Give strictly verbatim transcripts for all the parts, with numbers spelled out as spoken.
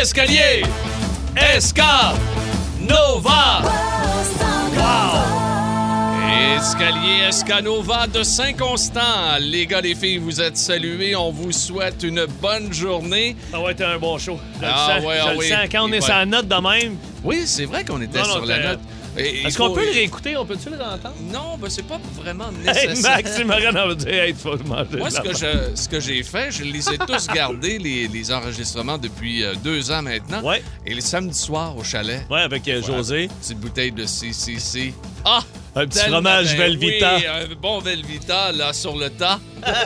Escalier, Esca, Nova. Wow! Escalier Escanova de Saint-Constant. Les gars, les filles, vous êtes salués. On vous souhaite une bonne journée. Ça va être un bon show. Je ah, le sens. Ouais, je ah, le oui. sens. Quand on est sur la note de même... Oui, c'est vrai qu'on était non, sur non, la note. Est-ce faut... qu'on peut le réécouter? On peut-tu le entendre? Non, ben c'est pas vraiment nécessaire. Hey, Max, c'est marrant d'en dire, hey, faut manger. Moi, ce que, je, ce que j'ai fait, je les ai tous gardés, les, les enregistrements, depuis euh, deux ans maintenant. Ouais. Et le samedi soir au chalet. Ouais, avec euh, José. Une petite bouteille de C C C. Ah! Un petit fromage ben, Velvita. Oui, un bon Velvita, là, sur le tas.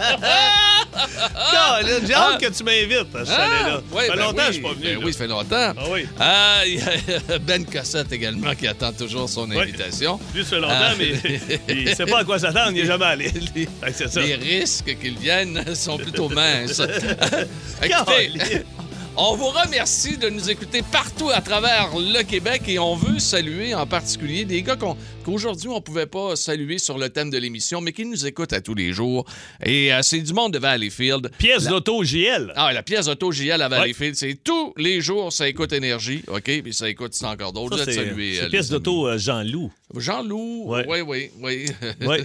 J'ai hâte que tu m'invites à ce chalet-là. Ah, ouais, ça fait ben longtemps oui, que je suis pas venu. Ben oui, ça fait longtemps. Ah oui. Ah, il y a Ben Cossette également qui attend toujours son ouais. invitation. Lui, ça fait longtemps, ah. mais il ne sait pas à quoi s'attendre. Il n'est jamais allé. Les, c'est ça. les risques qu'ils viennent sont plutôt minces. Écoutez, on vous remercie de nous écouter partout à travers le Québec et on veut saluer en particulier des gars qu'on, qu'aujourd'hui on ne pouvait pas saluer sur le thème de l'émission, mais qui nous écoutent à tous les jours. Et euh, c'est du monde de Valleyfield. Pièce la... d'auto J L. Ah, la pièce d'auto J L à Valleyfield, ouais. c'est tous les jours, ça écoute Énergie, OK? Puis ça écoute, c'est encore d'autres. Ça, c'est, saluer, c'est euh, pièce d'auto euh, Jean-Loup. Jean-Loup, ouais. oui, oui, oui. Ouais.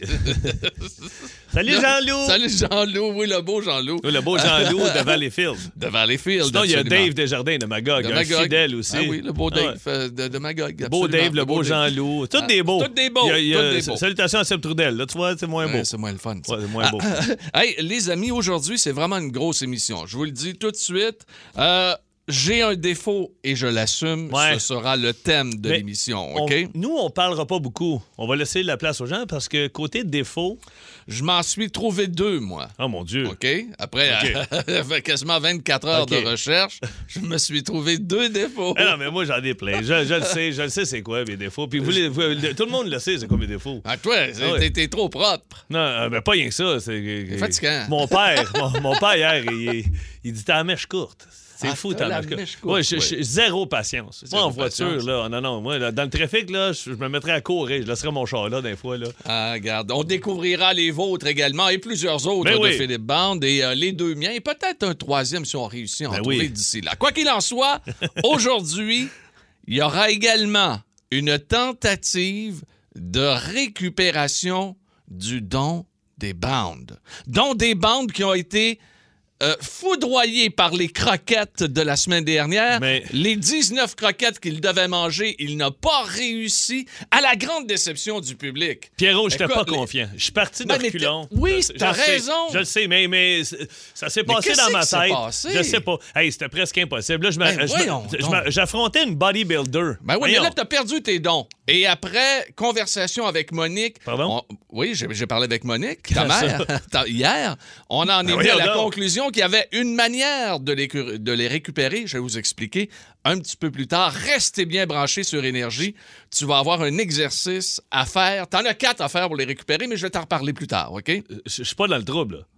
Salut Jean-Loup! Salut Jean-Loup, oui, le beau Jean-Loup. Oui, le beau Jean-Loup de Valleyfield. De Valleyfield, sinon, il y a Dave Desjardins de Magog, de un Magog. fidèle aussi. Ah oui, le beau Dave ah ouais. euh, de, de Magog. Le beau Dave, le beau Jean-Loup. Tous ah, des beaux. Tous des beaux. Il y a, il y a, tous des beaux. Salutations à Seb Trudel. Là, tu vois, c'est moins beau. Ouais, c'est moins le fun. Ça. Ouais, c'est moins ah, beau. Hey, les amis, aujourd'hui, c'est vraiment une grosse émission. Je vous le dis tout de suite. Euh, J'ai un défaut et je l'assume. Ouais. Ce sera le thème de Mais l'émission, OK? On, nous, on parlera pas beaucoup. On va laisser la place aux gens parce que côté défaut... Je m'en suis trouvé deux, moi. Oh, mon Dieu. OK? Après okay. quasiment vingt-quatre heures okay. de recherche, je me suis trouvé deux défauts. Ah non, mais moi, j'en ai plein. Je, je le sais, je le sais c'est quoi mes défauts. Puis vous, vous, vous, tout le monde le sait, c'est quoi mes défauts. Ah, toi, ah, ouais. t'es, t'es trop propre. Non, mais pas rien que ça. C'est, c'est fatigant. Mon père, mon, mon père, hier, il, il dit « T'as la mèche courte ». C'est ah, fou, ta mèche courte. Ouais, je, je, zéro patience. Zéro moi, en voiture, patience. Là, non, non, moi, là, dans le trafic, là, je, je me mettrais à courir. Je laisserais mon char là, des fois. Là. Ah, regarde. On découvrira les vôtres également et plusieurs autres ben de oui. Philippe Bande et euh, les deux miens et peut-être un troisième si on réussit à en ben trouver oui. d'ici là. Quoi qu'il en soit, aujourd'hui, il y aura également une tentative de récupération du don des bandes. Don des bandes qui ont été... Euh, foudroyé par les croquettes de la semaine dernière. Mais... Les dix-neuf croquettes qu'il devait manger, il n'a pas réussi, à la grande déception du public. Pierrot, je n'étais pas les... confiant. Je suis parti de reculons. Oui, t'as je raison. Sais, je le sais, mais, mais ça s'est passé mais dans ma tête. Passé? Je sais pas. Hey, c'était presque impossible. Là, je ben, je voyons, je j'affrontais une bodybuilder. Ben oui, voyons. Mais là, t'as perdu tes dons. Et après, conversation avec Monique. Pardon? On... Oui, j'ai, j'ai parlé avec Monique, ta mère, hier. On en est ben venu à la donc. conclusion qu'il y avait une manière de les, de les récupérer. Je vais vous expliquer un petit peu plus tard. Restez bien branchés sur Énergie. Tu vas avoir un exercice à faire. T'en as quatre à faire pour les récupérer, mais je vais t'en reparler plus tard, OK? Je suis pas dans le trouble, là.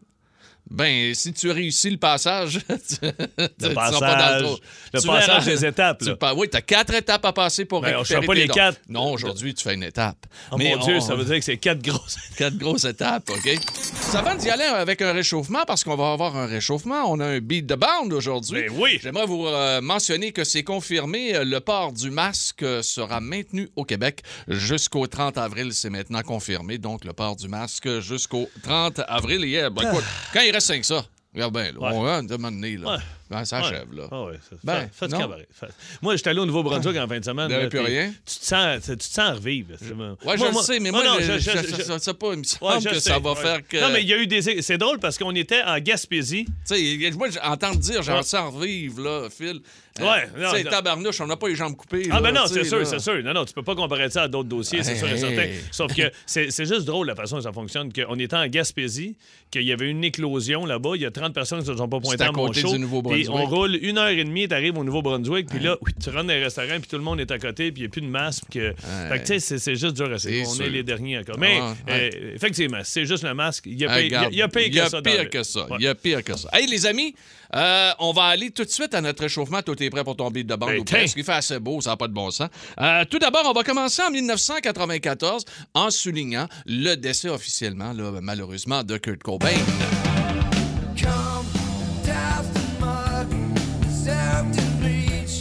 Ben, si tu réussis le passage, tu le tu passage, pas dans le, trou. le tu passage verras, des étapes. Là. Tu, oui, tu as quatre étapes à passer pour ben, récupérer je fais pas tes les dons. quatre. Non, aujourd'hui, tu fais une étape. Oh mais mon Dieu, on... ça veut dire que c'est quatre grosses Quatre grosses étapes, OK? Ça va d'y aller avec un réchauffement, parce qu'on va avoir un réchauffement. On a un beat de bande aujourd'hui. Ben oui! J'aimerais vous euh, mentionner que c'est confirmé. Le port du masque sera maintenu au Québec jusqu'au trente avril. C'est maintenant confirmé. Donc, le port du masque jusqu'au trente avril. Yeah, ben, écoute, quand il reste cinq ça, regarde bien, là, ouais. on va un moment donné, là. Ouais. Ben, ça achève, là. Ah ouais, ça, ben, fais du cabaret. Fais... Moi, j'étais allé au Nouveau-Brunswick en fin de semaine. Il n'y avait plus rien. Tu te sens, tu te sens revivre. Oui, moi, je le moi, sais, mais moi, non, je, je, je, je, je, je, je sais pas, il me semble ouais, que sais, ça va ouais. faire que... Non, mais il y a eu des... C'est drôle parce qu'on était en Gaspésie. Tu sais, moi, j'entends dire, j'en sens revivre, là, Phil. Ouais, tu sais, tabarnouche, on n'a pas les jambes coupées. Ah, là, ben non, c'est sûr, là. c'est sûr. Non, non, tu peux pas comparer ça à d'autres dossiers, c'est hey, sûr et hey. certain. Sauf que c'est, c'est juste drôle la façon dont ça fonctionne. Qu'on était en Gaspésie, qu'il y avait une éclosion là-bas, il y a trente personnes qui ne se sont pas pointées à mon show. Puis on roule une heure et demie, t'arrives au Nouveau-Brunswick, puis là, oui, tu rentres dans les restaurants, puis tout le monde est à côté, puis il n'y a plus de masque. Que... Fait que, tu sais, c'est, c'est juste dur à c'est On sûr. Est les derniers encore. Mais, ah, ouais. euh, effectivement, c'est juste le masque. Il y a pire, il y a pire que ça. Il y a pire que ça. Il y a pire que ça. Hey, les amis, euh, on va aller tout de suite à notre réchauffement. Toi, t'es prêt pour ton beat de bande ou presque? Il fait assez beau, ça n'a pas de bon sens. Euh, tout d'abord, on va commencer en dix-neuf cent quatre-vingt-quatorze en soulignant le décès officiellement, là, malheureusement, de Kurt Cobain.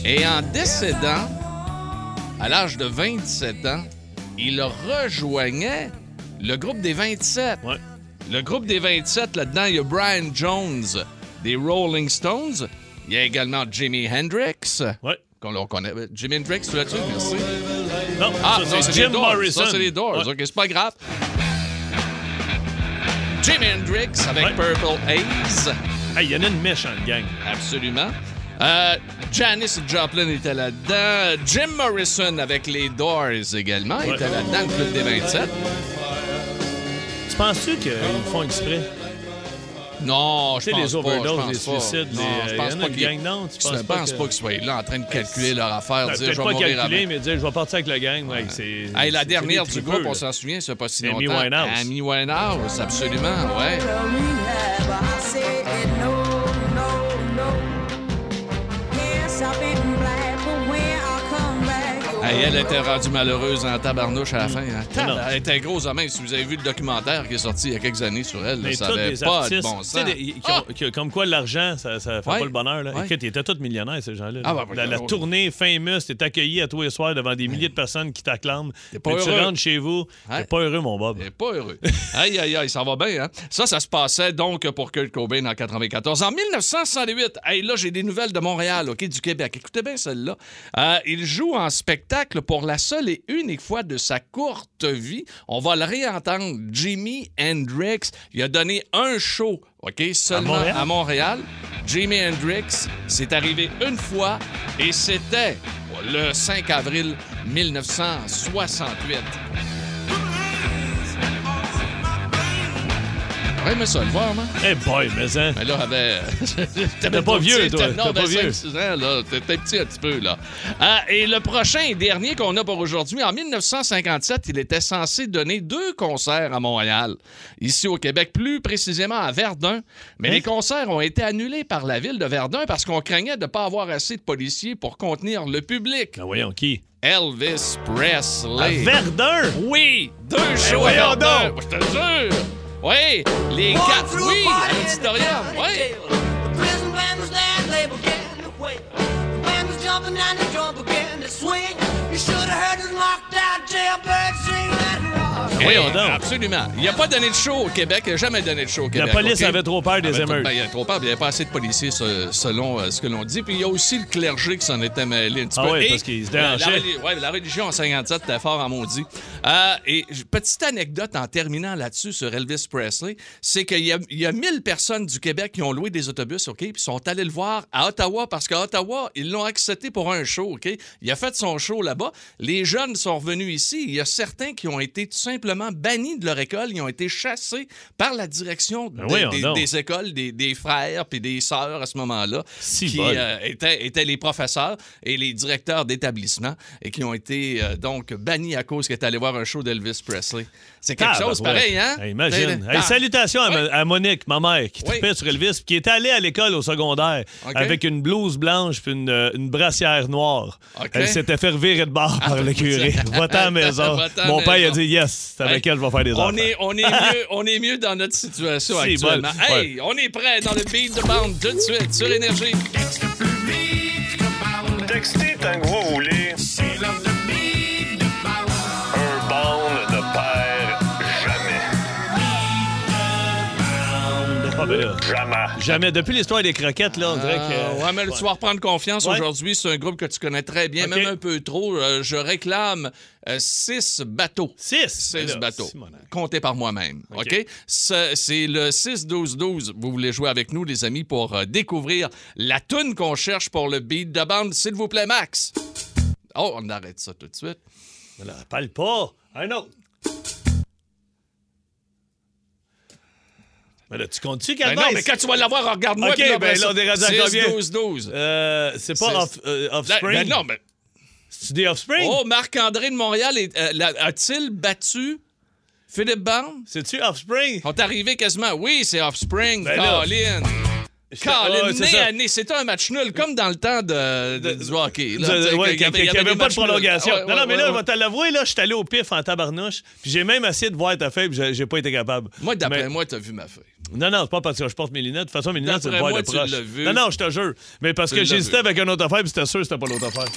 Et en décédant, à l'âge de vingt-sept ans, il rejoignait le groupe des vingt-sept. Ouais. Le groupe des vingt-sept, là-dedans, il y a Brian Jones des Rolling Stones. Il y a également Jimi Hendrix. Ouais. Qu'on le connaît. Jimi Hendrix, tu l'as-tu? Merci. Non, ah, ça, non, c'est c'est Jim les Doors. Morrison. Ça, c'est les Doors. Ouais. OK, c'est pas grave. Jimi Hendrix avec ouais. Purple Haze. Il hey, y en a une méchante gang. Absolument. Euh, Janis Joplin était là-dedans. Jim Morrison avec les Doors également ouais. était là-dedans, le club des vingt-sept. Tu penses-tu qu'ils font exprès? Non, je pense les overdoses, pas. les suicides, non, les... je pense y pas qu'ils... gang, non, tu penses pas, pense que... pas qu'ils soient là en train de calculer leur affaire, non, dire peut-être je vais pas mourir calculer, avant. mais dire je vais partir avec la gang, ouais. c'est, hey, la c'est, dernière c'est du groupe, on s'en souvient, c'est pas si longtemps. Amy Winehouse. Amy Winehouse, absolument, ouais. Hey, elle était rendue malheureuse en tabarnouche à la fin. Hein. Elle était grosse à main. Si vous avez vu le documentaire qui est sorti il y a quelques années sur elle, là, ça n'avait pas artistes, de bon sens. Des, qui ont, ah! qui, comme quoi l'argent, ça, ça fait ouais. pas le bonheur. Là. Ouais. Écoute, ils étaient tous millionnaires, ces gens-là. Ah, bah, bah, la, la tournée Famous, t'es accueilli à tous les soirs devant des milliers de personnes qui t'acclament. T'es pas heureux. Tu rentres chez vous, t'es pas heureux, mon Bob. T'es pas heureux. Aïe, aïe, aïe, ça va bien. Hein? Ça, ça se passait donc pour Kurt Cobain en quatre-vingt-quatorze. En dix-neuf cent soixante-huit, hey, là, j'ai des nouvelles de Montréal, OK, du Québec. Écoutez bien celle-là. Euh, il joue en spectacle pour la seule et unique fois de sa courte vie. On va le réentendre. Jimi Hendrix, il a donné un show, OK, seulement à Montréal. À Montréal. Jimi Hendrix, c'est arrivé une fois et c'était le cinq avril dix-neuf cent soixante-huit. Ouais, mais ça, le voir, moi. Eh hey boy, mais hein. Mais là, avait... T'es pas vieux, toi. Non, T'es pas vieux. cinq six ans, là. T'étais petit un petit peu, là. Ah, et le prochain et dernier qu'on a pour aujourd'hui, en dix-neuf cent cinquante-sept, il était censé donner deux concerts à Montréal. Ici, au Québec, plus précisément à Verdun. Mais hein? Les concerts ont été annulés par la ville de Verdun parce qu'on craignait de ne pas avoir assez de policiers pour contenir le public. Ah, voyons, qui? Elvis Presley. À Verdun? Oui, deux shows à Verdun. Je te jure. Oui, les quatre, oui, à l'auditorium, oui. Oui, on donne. Absolument. Il n'a pas donné de show au Québec. Il n'a jamais donné de show au Québec. La police okay? avait trop peur des émeutes. Ben, il y avait trop peur. Il n'y avait pas assez de policiers selon euh, ce que l'on dit. Puis il y a aussi le clergé qui s'en était mêlé un petit ah peu. Oui, et, parce qu'ils se déhanchaient. Euh, la, ouais, la religion en cinquante-sept était fort en maudit. Euh, et petite anecdote en terminant là-dessus sur Elvis Presley, c'est qu'il y a, il y a mille personnes du Québec qui ont loué des autobus, OK? Puis sont allés le voir à Ottawa parce qu'à Ottawa, ils l'ont accepté pour un show, OK? Il a fait son show là-bas. Les jeunes sont revenus ici. Il y a certains qui ont été tout simplement bannis de leur école. Ils ont été chassés par la direction de, oui, des, des écoles, des, des frères puis des sœurs à ce moment-là, si qui euh, étaient, étaient les professeurs et les directeurs d'établissement et qui ont été euh, donc bannis à cause qu'ils étaient allés voir un show d'Elvis Presley. C'est quelque ah, chose ben, pareil, ouais. hein? Hey, imagine. Hey, salutations à, oui. à Monique, ma mère, qui trippait oui. sur Elvis, qui était allée à l'école au secondaire okay. avec une blouse blanche puis une, une brassière noire. Okay. Elle s'était fait revirer de bord ah, par le curé. Va-t'en à la maison. Mon maison. Père a dit yes, c'est avec hey. elle je vais faire des on enfants. Est, on, est mieux, on est mieux dans notre situation c'est actuellement. Bon. Hey, ouais. on est prêt dans le beat de bande tout de suite sur Énergie. Textez tant que vous voulez. Un bande de père jamais. Ah ben là. Jamais. Jamais. Depuis l'histoire des croquettes, là, on dirait que... Euh, ouais, mais ouais. tu vas reprendre confiance ouais. aujourd'hui. C'est un groupe que tu connais très bien, okay. même un peu trop. Euh, je réclame euh, six bateaux. Six? Six bateaux. Comptés par moi-même. OK? okay? C'est, c'est le six douze douze. Vous voulez jouer avec nous, les amis, pour euh, découvrir la toune qu'on cherche pour le beat de bande. S'il vous plaît, Max. Oh, on arrête ça tout de suite. Voilà, parle pas. Un autre. Mais là, tu comptes-tu, Calvin? Ben non, mais quand tu vas l'avoir, regarde-moi. OK, là, ben là, on est rendu à combien? six douze douze. Euh, c'est pas off, euh, Offspring? Ben non, mais... C'est-tu des Offspring? Oh, Marc-André de Montréal, est, euh, a-t-il battu Philippe Bande? C'est-tu Offspring? On est arrivé quasiment... Oui, c'est Offspring, ben Colin. Colin, nez à nez, c'était un match nul, comme dans le temps de, de, du hockey. Là, de, ouais, qu'il n'y avait, avait pas de prolongation. Ouais, non, non, ouais, mais là, ouais. je vais te l'avouer, là, je suis allé au pif en tabarnouche, puis j'ai même essayé de voir ta feuille, puis j'ai, j'ai pas été capable. Moi, d'après mais... moi, t'as vu ma feuille. Non, non, c'est pas parce que je porte mes lunettes. De toute façon, mes lunettes, c'est de voir moi, de proche. Tu l'as vu. Non, non, je te jure. Mais parce tu que j'hésitais avec une autre affaire, puis c'était sûr que c'était pas l'autre affaire.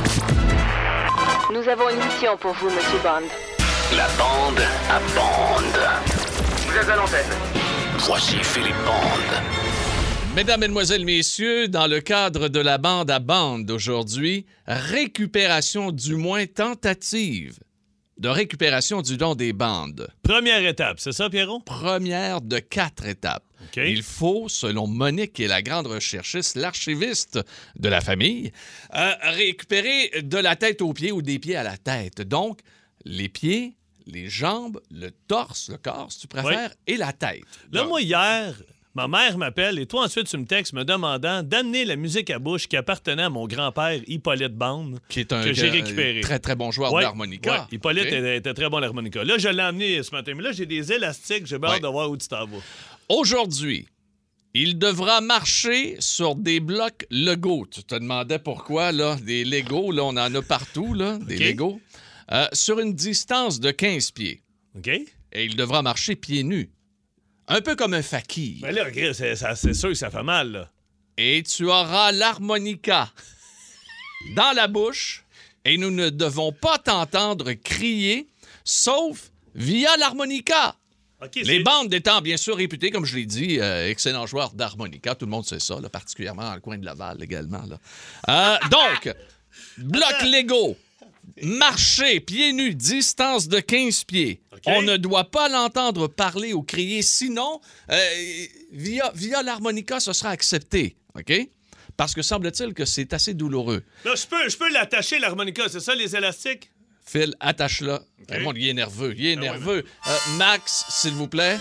Nous avons une mission pour vous, Monsieur Bond. La bande à bande. Vous êtes à l'antenne. Voici Philippe Bond. Mesdames, Mesdemoiselles, Messieurs, dans le cadre de la bande à bande d'aujourd'hui, récupération, du moins tentative de récupération du don des bandes. Première étape, c'est ça, Pierrot? Première de quatre étapes. Okay. Il faut, selon Monique, qui est la grande recherchiste, l'archiviste de la famille, euh, récupérer de la tête aux pieds ou des pieds à la tête. Donc, les pieds, les jambes, le torse, le corps, si tu préfères, oui. et la tête. Là, Donc, moi, hier... Ma mère m'appelle et toi, ensuite, tu me textes me demandant d'amener la musique à bouche qui appartenait à mon grand-père Hippolyte Bande, qui est un que j'ai récupéré. Très, très bon joueur ouais, de l'harmonica. Ouais. Hippolyte okay. était, était très bon à l'harmonica. Là, je l'ai emmené ce matin. Mais là, j'ai des élastiques. J'ai hâte ouais. de voir où tu t'en vas. Aujourd'hui, il devra marcher sur des blocs Lego. Tu te demandais pourquoi, là? Des Lego, là, on en a partout, là, des okay. Lego. Euh, sur une distance de quinze pieds. OK. Et il devra marcher pieds nus. Un peu comme un fakir. Mais là, c'est, ça, c'est sûr que ça fait mal, là. Et tu auras l'harmonica dans la bouche et nous ne devons pas t'entendre crier, sauf via l'harmonica. Okay, Les c'est... bandes étant bien sûr réputées, comme je l'ai dit, euh, excellents joueurs d'harmonica. Tout le monde sait ça, là, particulièrement dans le coin de Laval également. Là. Euh, donc, bloc Lego. Marcher, pieds nus, distance de quinze pieds. Okay. On ne doit pas l'entendre parler ou crier, sinon, euh, via, via l'harmonica, ce sera accepté. OK? Parce que semble-t-il que c'est assez douloureux. Là, je peux, je peux l'attacher, l'harmonica, c'est ça, les élastiques? Phil, attache-la. Okay. Hey, mon, il est nerveux, il est ah nerveux. Ouais, mais... euh, Max, s'il vous plaît.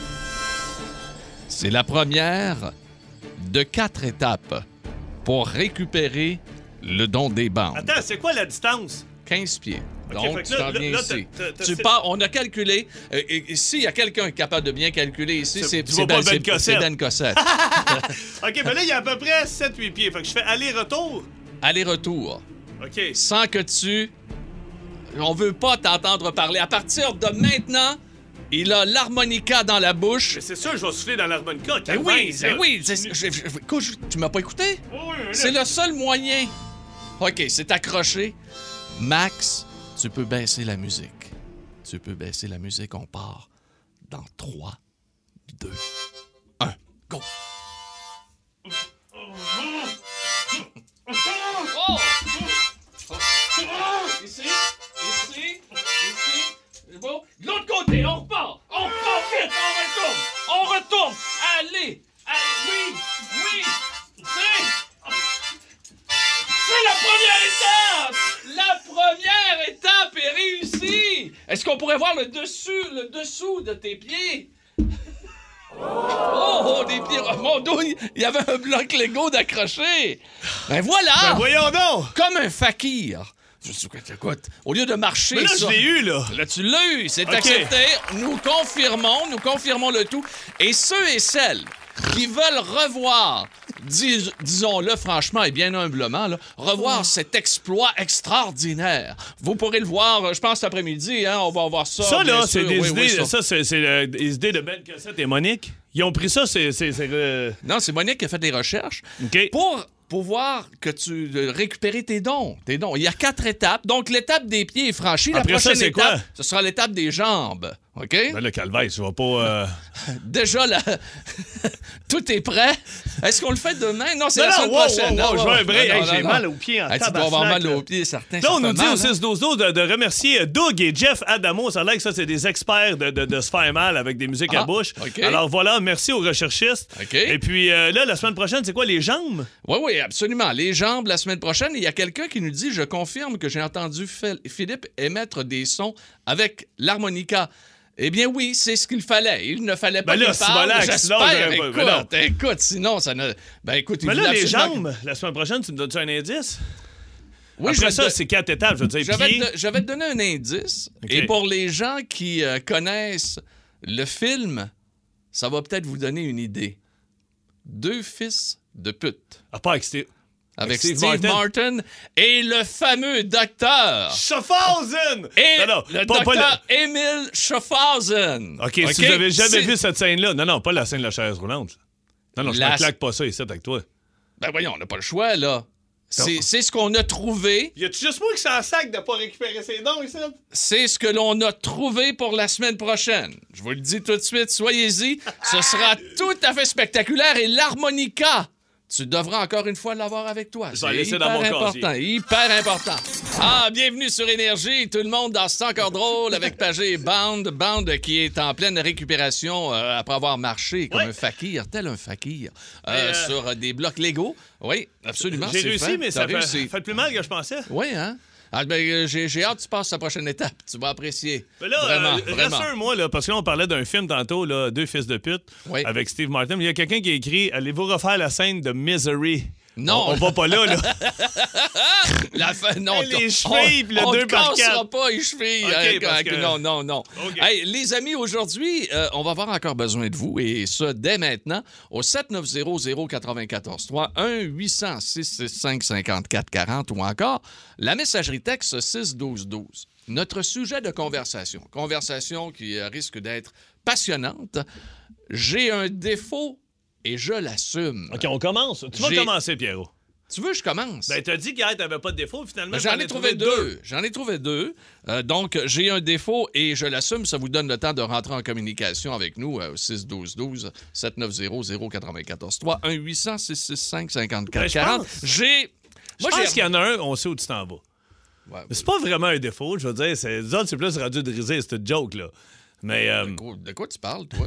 C'est la première de quatre étapes pour récupérer le don des bandes. Attends, c'est quoi la distance? quinze pieds. Okay, Donc, tu t'en viens ici. T'as, t'as, tu t'as, pars, on a calculé. Euh, et, et, s'il y a quelqu'un qui est capable de bien calculer ici, c'est, c'est, c'est, ben, ben c'est, c'est Ben Cossette. OK, mais là, il y a à peu près sept huit pieds. Fait que je fais aller-retour. Aller-retour. OK. Sans que tu... On veut pas t'entendre parler. À partir de maintenant, il a l'harmonica dans la bouche. Mais c'est sûr, je vais souffler dans l'harmonica. Ben oui, ben oui. C'est, je, je, je, tu m'as pas écouté? Oui, oui, c'est le seul moyen. OK, c'est accroché. Max, tu peux baisser la musique. Tu peux baisser la musique. On part dans trois, deux, un, go! Oh! Ici, ici, ici. Bon. De l'autre côté, on repart. On repart vite, on retourne. On retourne. Allez, allez, oui, oui. C'est... C'est la première étape! La première étape est réussie! Est-ce qu'on pourrait voir le dessus, le dessous de tes pieds? Oh, oh des pieds! Oh, mon dos, il y avait un bloc Lego d'accrocher! Ben voilà! Ben voyons donc! Comme un fakir. Écoute, au lieu de marcher... Mais là, ça, je l'ai eu, là! Là, tu l'as eu, c'est okay. accepté. Nous confirmons, nous confirmons le tout. Et ceux et celles qui veulent revoir... Dis, disons-le franchement et bien humblement, là, revoir oh. cet exploit extraordinaire. Vous pourrez le voir, je pense, cet après-midi. Hein, on va voir ça. Ça, là, c'est sûr. des oui, idées. Oui, ça, ça c'est, c'est euh, des idées de Ben Cossette et Monique. Ils ont pris ça, c'est. c'est, c'est euh... Non, c'est Monique qui a fait des recherches. Okay. Pour pouvoir que tu euh, récupérer tes dons. Tes dons. Il y a quatre étapes. Donc, l'étape des pieds est franchie. Après la prochaine ça, c'est étape, quoi? Ce sera l'étape des jambes. OK? Ben le calvaire, tu vas pas... Euh... Déjà, là, tout est prêt. Est-ce qu'on le fait demain? Non, c'est non, la semaine non, wow, prochaine. wow, wow, non, je veux un break. non, Hey, non, j'ai non. mal aux pieds en hey, tabarnak. Tu dois avoir mal aux pieds, certains. Là, on nous dit mal, au six douze douze de, de remercier Doug et Jeff Adamo. Ça a l'air que ça, c'est des experts de, de, de se faire mal avec des musiques ah, à bouche. Okay. Alors voilà, merci aux recherchistes. Okay. Et puis euh, là, la semaine prochaine, c'est quoi, les jambes? Oui, oui, absolument. Les jambes, la semaine prochaine. Il y a quelqu'un qui nous dit, je confirme que j'ai entendu Philippe émettre des sons avec l'harmonica. Eh bien oui, c'est ce qu'il fallait. Il ne fallait pas ben là, qu'il parle, si j'espère. Écoute, ben écoute, sinon, ça ne... Ben écoute, mais là, les absolument... jambes, la semaine prochaine, tu me donnes-tu un indice? Oui, après je ça, te... c'est quatre étapes, je veux dire, je vais, pieds... te... je vais te donner un indice. Okay. Et pour les gens qui euh, connaissent le film, ça va peut-être vous donner une idée. Deux fils de pute. À part avec Steve... Avec Steve, Steve Martin. Martin et le fameux docteur Schaffhausen! Et non, non, le pas, docteur pas le... Émile Schaffhausen. OK, okay? Si vous n'avez jamais C'est... vu cette scène-là, non, non, pas la scène de la chaise roulante. Non, non, je la... me claque pas ça ici avec toi. Ben voyons, on n'a pas le choix, là. C'est, c'est ce qu'on a trouvé. Y a-tu juste moi qui s'en sac de pas récupérer ses dons ici? C'est ce que l'on a trouvé pour la semaine prochaine. Je vous le dis tout de suite, soyez-y. Ce sera tout à fait spectaculaire. Et l'harmonica, tu devras encore une fois l'avoir avec toi. Je vais laisser dans mon important, casier. hyper important. Ah, bienvenue sur Énergie, tout le monde dans C'est encore drôle avec Pagé et Band. Band qui est en pleine récupération euh, après avoir marché comme ouais. un fakir, tel un fakir, euh, euh... sur des blocs Lego. Oui, absolument. J'ai c'est réussi, fait. mais T'as ça fait, réussi. fait plus mal que je pensais. Oui, hein? Ah, ben, j'ai, j'ai hâte que tu passes à la prochaine étape. Tu vas apprécier. Mais là, vraiment, euh, vraiment. Rassure, moi, là, parce que là, on parlait d'un film tantôt, là, Deux fils de pute, oui. avec Steve Martin. Il y a quelqu'un qui a écrit « Allez-vous refaire la scène de Misery? » Non. On, on va pas là, là. La fin, non. Hey, les chevilles, le on deux ne par quatre. cassera pas les chevilles. Okay, euh, parce que... Non, non, non. Okay. Hey, les amis, aujourd'hui, euh, on va avoir encore besoin de vous, et ça, dès maintenant, au sept neuf zéro zéro neuf quatre trois, un huit cent six six cinq cinquante quatre quarante ou encore la messagerie texte six douze douze. Notre sujet de conversation, conversation qui risque d'être passionnante. J'ai un défaut et je l'assume. OK, on commence. Tu vas J'ai... commencer, Pierrot. Tu veux que je commence? Ben, t'as dit qu'hier, t'avais pas de défaut, finalement. Ben, j'en ai trouvé deux. deux. J'en ai trouvé deux. Euh, donc, j'ai un défaut et je l'assume. Ça vous donne le temps de rentrer en communication avec nous au six douze douze, sept neuf zéro zéro neuf quatre trois, un huit cent six six cinq cinquante quatre quarante. Ben, j'ai... Je Moi, pense j'ai... qu'il y en a un, on sait où tu t'en vas. Ouais, mais c'est pas vraiment un défaut, je veux dire. C'est, autres, c'est plus radio de risée, c'est une joke, là. Mais... Euh... De, quoi, de quoi tu parles, toi?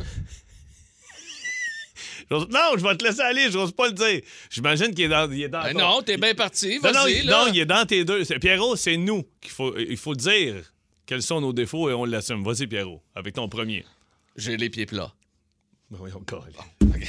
Non, je vais te laisser aller, je n'ose pas le dire. J'imagine qu'il est dans. Il est dans ben ton... Non, t'es bien parti. Vas-y, non, il, là. non, il est dans tes deux. C'est, Pierrot, c'est nous qu'il faut. Il faut dire quels sont nos défauts et on l'assume. Vas-y, Pierrot, avec ton premier. J'ai les pieds plats. Ben oui, on colle. Bon, okay.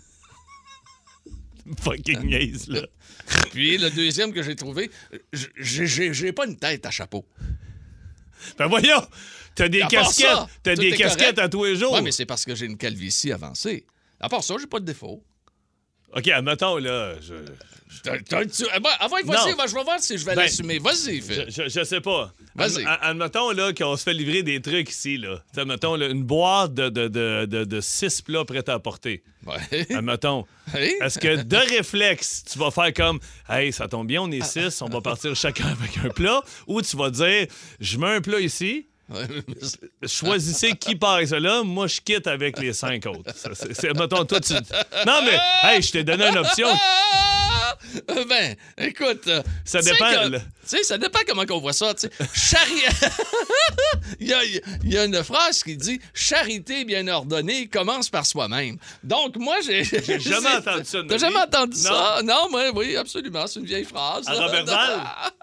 Fucking niaise, là. Puis le deuxième que j'ai trouvé, j'ai, j'ai, j'ai pas une tête à chapeau. Ben voyons, t'as des à casquettes, ça, t'as des casquettes correct. À tous les jours. Oui, mais c'est parce que j'ai une calvitie avancée. À part ça, j'ai pas de défaut. OK, admettons, là, je... T'as, t'as, tu... Avant, vas-y, va, je vais voir si je vais ben, l'assumer. Vas-y, Phil. Je, je, je sais pas. Vas-y. Ad, admettons, là, qu'on se fait livrer des trucs ici, là. Admettons, là, une boîte de, de, de, de, de six plats prêts à porter. Ouais. Admettons. Hey. Est-ce que, de réflexe, tu vas faire comme « Hey, ça tombe bien, on est six, on va partir chacun avec un plat. » Ou tu vas dire « Je mets un plat ici. » Choisissez qui part avec ça là. Moi, je quitte avec les cinq autres. Ça, c'est, c'est, mettons, toi, tu... Non, mais, hey, je t'ai donné une option. Ben, écoute, ça dépend. Tu sais, ça dépend comment on voit ça. Charité. il, y a, il y a une phrase qui dit charité bien ordonnée commence par soi-même. Donc, moi, j'ai. J'ai jamais entendu ça. T'as jamais entendu non. ça? Non, moi, oui, absolument. C'est une vieille phrase. À Robert Val.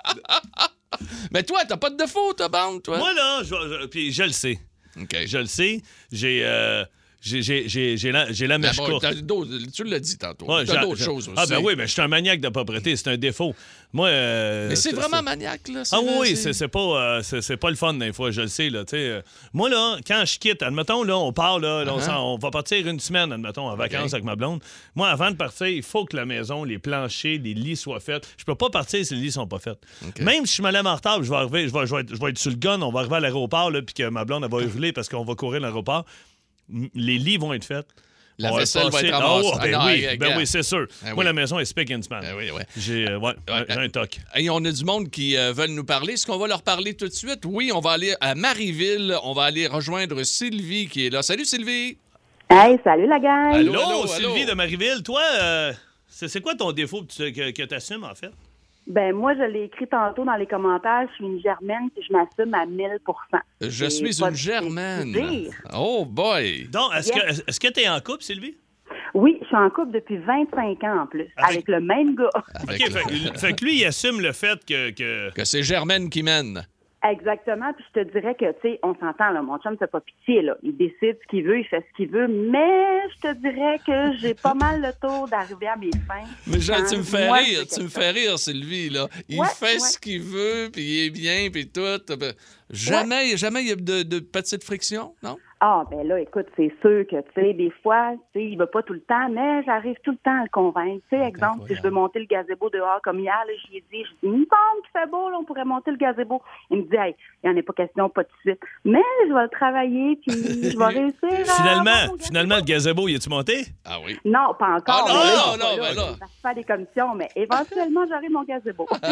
Mais toi, t'as pas de défaut, ta bande, toi? Moi, là, je, je, puis je le sais. OK. Je le sais. J'ai... Euh, J'ai, j'ai, j'ai, j'ai, la, j'ai la mèche ben bon, courte. Tu l'as dit tantôt. Ouais, t'as d'autres choses aussi. Ah, ben oui, mais je suis un maniaque de propreté. C'est un défaut. Moi. Euh, mais c'est, c'est vraiment c'est... maniaque, là. Ah oui, c'est... C'est, c'est, pas, euh, c'est, c'est pas le fun, des fois, je le sais, là. T'sais. Moi, là, quand je quitte, admettons, là, on part, là, là uh-huh. on, on va partir une semaine, admettons, en vacances okay. avec ma blonde. Moi, avant de partir, il faut que la maison, les planchers, les lits soient faits. Je peux pas partir si les lits sont pas faits. Okay. Même si je me lève en retard, je vais arriver, je vais, je vais, être, je vais être sur le gun, on va arriver à l'aéroport, là, puis que ma blonde, elle va hurler parce qu'on va courir à l'aéroport. Les lits vont être faits. La on vaisselle va, va être ramassée. Oh, ben, ah, oui, ben oui, c'est sûr. Ben Moi, oui. la maison est spick and span. Ben oui, ouais. J'ai, euh, ouais, ouais, j'ai un toc. Et on a du monde qui euh, veulent nous parler. Est-ce qu'on va leur parler tout de suite? Oui, on va aller à Marieville. On va aller rejoindre Sylvie qui est là. Salut, Sylvie! Hey, salut la gang! Allô, allô, allô Sylvie allô. de Marieville. Toi, euh, c'est, c'est quoi ton défaut que tu que, que assumes, en fait? Ben moi, je l'ai écrit tantôt dans les commentaires. Je suis une Germaine et je m'assume à mille pour cent. Je suis une Germaine. Oh boy! Donc, est-ce yes. que est-ce que tu es en couple, Sylvie? Oui, je suis en couple depuis vingt-cinq ans en plus, avec, avec le même gars. Avec OK, le... fait, fait que lui, il assume le fait que... Que, que c'est Germaine qui mène. Exactement, puis je te dirais que, tu sais, on s'entend, là, mon chum, c'est pas pitié, là. Il décide ce qu'il veut, il fait ce qu'il veut, mais je te dirais que j'ai pas mal le tour d'arriver à mes fins. Mais genre, tu me fais moi, rire, tu me fais rire, Sylvie, là. Il ouais, fait ouais. ce qu'il veut, puis il est bien, puis tout. Jamais, ouais. jamais il y a de, de petites frictions, non? Ah, ben là, écoute, c'est sûr que, tu sais, des fois, tu sais, il va pas tout le temps, mais j'arrive tout le temps à le convaincre. Tu sais, exemple, si je veux monter le gazebo dehors comme hier, là, j'y ai dit, je dis, il me semble qu'il fait beau, là, on pourrait monter le gazebo. Il me dit, hey, il n'y en a pas question, pas tout de suite. Mais je vais le travailler, puis je vais réussir à... Finalement, finalement, le gazebo, y est-tu monté? Ah oui. Non, pas encore. Ah non, là, non, non, là, ben là. Je vais faire des commissions, mais éventuellement, j'aurai mon gazebo. OK.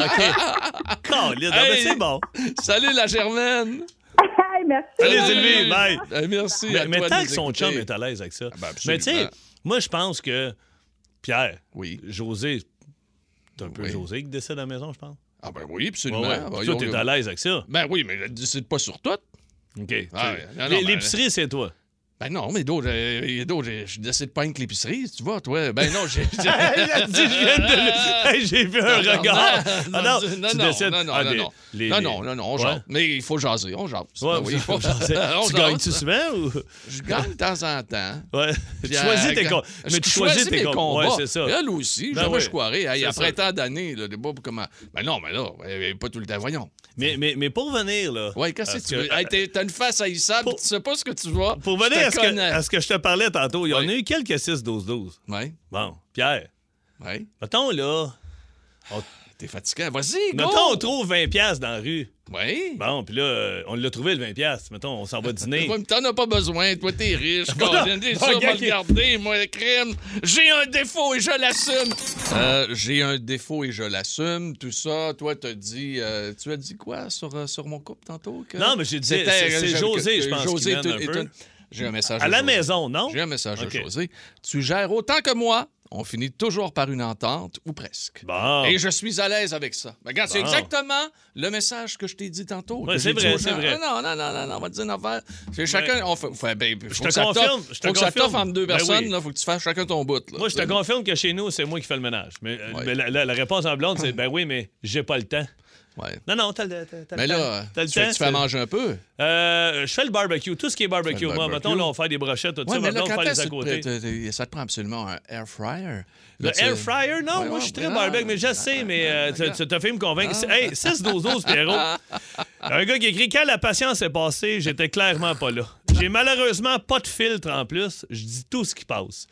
Colin, hey, c'est bon. Salut, la Germaine. Hey, merci. Salut, Sylvie. Bye. Euh, merci. Mais, à mais toi tant de que son nous chum écouter. est à l'aise avec ça. Ah ben, mais absolument. tu sais, moi, je pense que Pierre, Oui. José, c'est un peu Oui. José qui décide à la maison, je pense. Ah ben oui, absolument. Ouais, ouais. Ah, Puis yo, toi, t'es yo. à l'aise avec ça. Ben oui, mais je ne décide pas sur tout. OK. Ah, Tu- non, non, l'é- ben- L'épicerie, c'est toi. Ben non, mais d'autres, euh, il y a d'autres, je- je décide pas avec l'épicerie, tu vois, toi. Ben non, j'ai... Elle a dit, je viens de le- Hey, j'ai vu un regard. Ah non, non, tu non, décides. non, non, Ah, non, des- non. les- non, les- non, non, non, on Ouais. jase. Mais il faut jaser, on jase. Ouais, Ben oui, il faut vous- jaser. On tu jase. gagnes-tu souvent ou. Je gagne de temps en temps. Ouais. Tu Puis, choisis euh, tes combats. je Mais tu choisis tes mes combats. Ouais, combats. c'est ça. Elle aussi, Ben jamais oui. je croirais. Hey, C'est après ça. tant d'années, là, débat pour comment. Ben non, mais là, euh, pas tout le temps, voyons. Mais, mais, mais pour venir, là. Ouais, qu'est-ce que parce tu veux? Hey, t'es- t'as une face haïssable, Pour- tu sais pas ce que tu vois. Pour Je venir te à ce, que, connais. à ce que je te parlais tantôt, il y en a Ouais. eu quelques six douze douze. Ouais, Bon, Pierre, ouais. mettons là. On, T'es fatiguant. Vas-y, go! mettons, on trouve vingt piastres dans la rue. Oui. Bon, puis là, euh, on l'a trouvé le vingt piastres. Mettons, on s'en va dîner. Ouais, mais t'en as pas besoin. Toi, t'es riche. Bon, Colin, t'es bon, sûr, gars m'a qui- regardé, moi, le crime. J'ai un défaut et je l'assume. Euh, j'ai un défaut et je l'assume. Tout ça, toi, t'as dit... euh, tu as dit quoi sur, euh, sur mon couple tantôt? Que... Non, mais j'ai dit, C'était- c'est- c'est que- José, que je pense, José qui mène est- un est peu. un- J'ai un message À la José. maison, non? J'ai un message OK. à José. Tu gères autant que moi. On finit toujours par une entente, ou presque. Bon. Et je suis à l'aise avec ça. Ben, regarde, c'est Bon. exactement le message que je t'ai dit tantôt. Ouais, que c'est j'ai dit vrai, aux c'est gens. vrai. Ah, non, non, non, non, non, on va te dire une affaire. C'est chacun, on fait, fait, ben, faut Je que te ça confirme, t'offre- je te faut que ça confirme. t'offre entre deux Ben personnes, oui. là, faut que tu fasses chacun ton bout. Là. Moi, je te Tu sais. confirme que chez nous, c'est moi qui fais le ménage. Mais, euh, Ouais. mais la, la- la réponse en blonde, c'est ben oui, mais j'ai pas le temps. Ouais. Non, non, t'as le, t'as, t'as Mais le temps. là, T'as le tu, fais, temps, tu fais c'est- manger un peu. Euh, je fais le barbecue, tout ce qui est barbecue. Fais le Moi, barbecue. mettons, là, on fait des brochettes, tout Ouais, ça. mais là, Maintenant, on quand fait les est-ce à que côté. tu- t'es- ça te prend absolument un air fryer? Le Là, tu- air fryer, non, Ouais, moi ouais, je suis très ouais. barbecue, mais je sais, mais euh, tu- tu t'as fait me convaincre. Ah. Hey, six douze douze, Pierrot. Un gars qui écrit quand la patience est passée, j'étais clairement pas là. J'ai malheureusement pas de filtre en plus, je dis tout ce qui passe.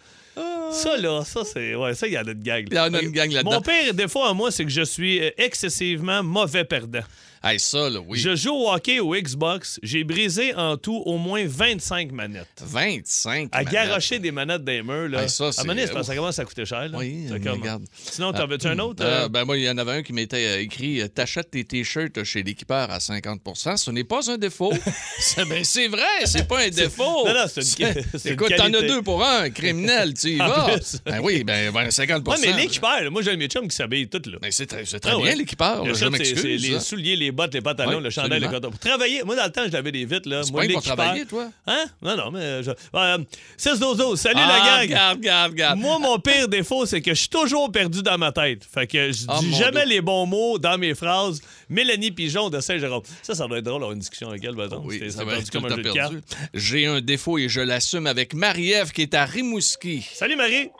Ça, là, ça, c'est. Ouais, ça, il y a notre gang. Il y en a une gang là-dedans. Mon pire défaut à moi, c'est que je suis euh, excessivement mauvais perdant. Hey, ça, là, oui. Je joue au hockey au Xbox, j'ai brisé en tout au moins vingt-cinq manettes. vingt-cinq. À manettes. garocher des manettes des murs, là. Hey, ça, à un c'est- moment donné, c'est parce que ça commence à coûter cher, là. Oui, C'est mais comme- regarde. Sinon, t'en veux-tu un autre? Euh, euh? ben moi, il y en avait un qui m'était euh, écrit euh, « T'achètes tes T-shirts chez l'équipeur à cinquante pour cent. Ce n'est pas un défaut. » C'est ben, c'est vrai, c'est pas un défaut. Non, non, c'est une- c'est une Écoute, t'en as qualité. deux pour un, criminel, tu y En vas. plus. Ben oui, ben, ben cinquante pour Ouais, cent. mais l'équipeur, là, moi, j'ai mes chums qui s'habillent tout, là. Ben, c'est très, c'est très Ah bien, ouais. l'équipeur. Il Je achète ses- m'excuse. ses- les hein. souliers, les bottes, les pantalons, Oui, le chandail, le absolument. coton. Pour travailler, moi, dans le temps, je l'avais des vitres, là. C'est Moi, pas pour l'équipeur- travailler, toi? Hein? Non, non, mais. Je... Euh, six douze douze, salut Ah, la gang! regarde, regarde, regarde. Moi, mon pire défaut, c'est que je suis toujours perdu dans ma tête. Fait que je Ah, dis mon jamais Dieu. les bons mots dans mes phrases. Mélanie Pigeon de Saint-Jérôme. Ça, ça doit être drôle d'avoir une discussion avec elle, par exemple. Oui, C'était- ça c'était va perdu être tout comme le un jeu temps de cartes. perdu. J'ai un défaut et je l'assume avec Marie-Ève qui est à Rimouski. Salut Marie!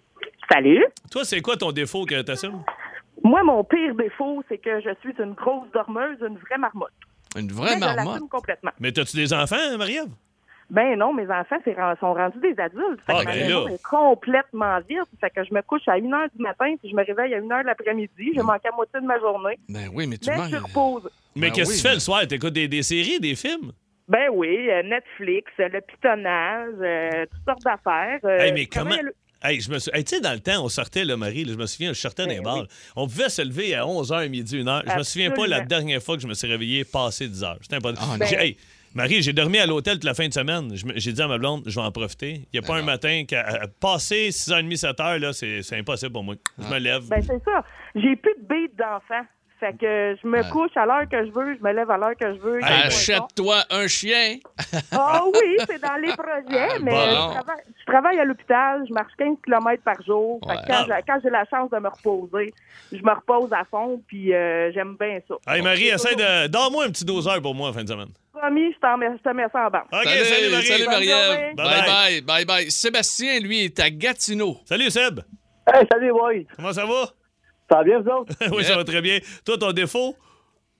Salut. Toi, c'est quoi ton défaut que t'assumes? Moi, mon pire défaut, c'est que je suis une grosse dormeuse, une vraie marmotte. Une vraie Mais je marmotte. l'assume complètement. Mais t'as-tu des enfants, Marie-Ève? Ben non, mes enfants c'est, sont rendus des adultes. Fait Ah, que ma ben maison là. est complètement vide. Fait que je me couche à une heure du matin puis je me réveille à une heure de l'après-midi. Je manque à moitié de ma journée. Ben oui, mais tu Mais manques. je repose. Mais Ben qu'est-ce que oui, tu fais mais- le soir? T'écoutes des, des séries, des films? Ben oui, euh, Netflix, euh, le pitonnage, euh, toutes sortes d'affaires. Euh, Hey, mais je travaille comment- à le- Hey, je me suis... hey, tu sais, dans le temps, on sortait, là, Marie, là, je me souviens, je sortais Ben d'un bar. oui. On pouvait se lever à onze heures, midi, une heure. Je me souviens pas la Absolument. dernière fois que je me suis réveillé passé dix heures. C'était impossible. Ah, non. J'ai- hey, Marie, j'ai dormi à l'hôtel toute la fin de semaine. Je me- J'ai dit à ma blonde, je vais en profiter. Il n'y a pas Ben un non. matin qu'à à passer six heures trente, sept heures, là, c'est c'est impossible pour moi. Je me lève. Ben c'est ça. J'ai plus de bête d'enfants. Fait que je me Ouais. couche à l'heure que je veux, je me lève à l'heure que je veux. Hey, J'ai ben- pas le temps. Achète-toi un chien. Ah oui, c'est dans les projets, Ah, mais bon. je, travaille, je travaille à l'hôpital, je marche quinze kilomètres par jour. Fait que Ouais. quand, j'ai- quand j'ai la chance de me reposer, je me repose à fond, puis euh, j'aime bien ça. Hey, Marie, essaie de. Dors-moi un petit douze heures pour moi en fin de semaine. Promis, je, t'en mets- je te mets ça en banque. OK, salut, salut, Marie. salut Bonne Marie-Ève. journée. Bye Bye-bye. bye, bye bye. Sébastien, lui, est à Gatineau. Salut, Seb. Hey, salut, boys. Comment ça va? Ça va bien, vous autres? oui, ça va très bien. Toi, ton défaut?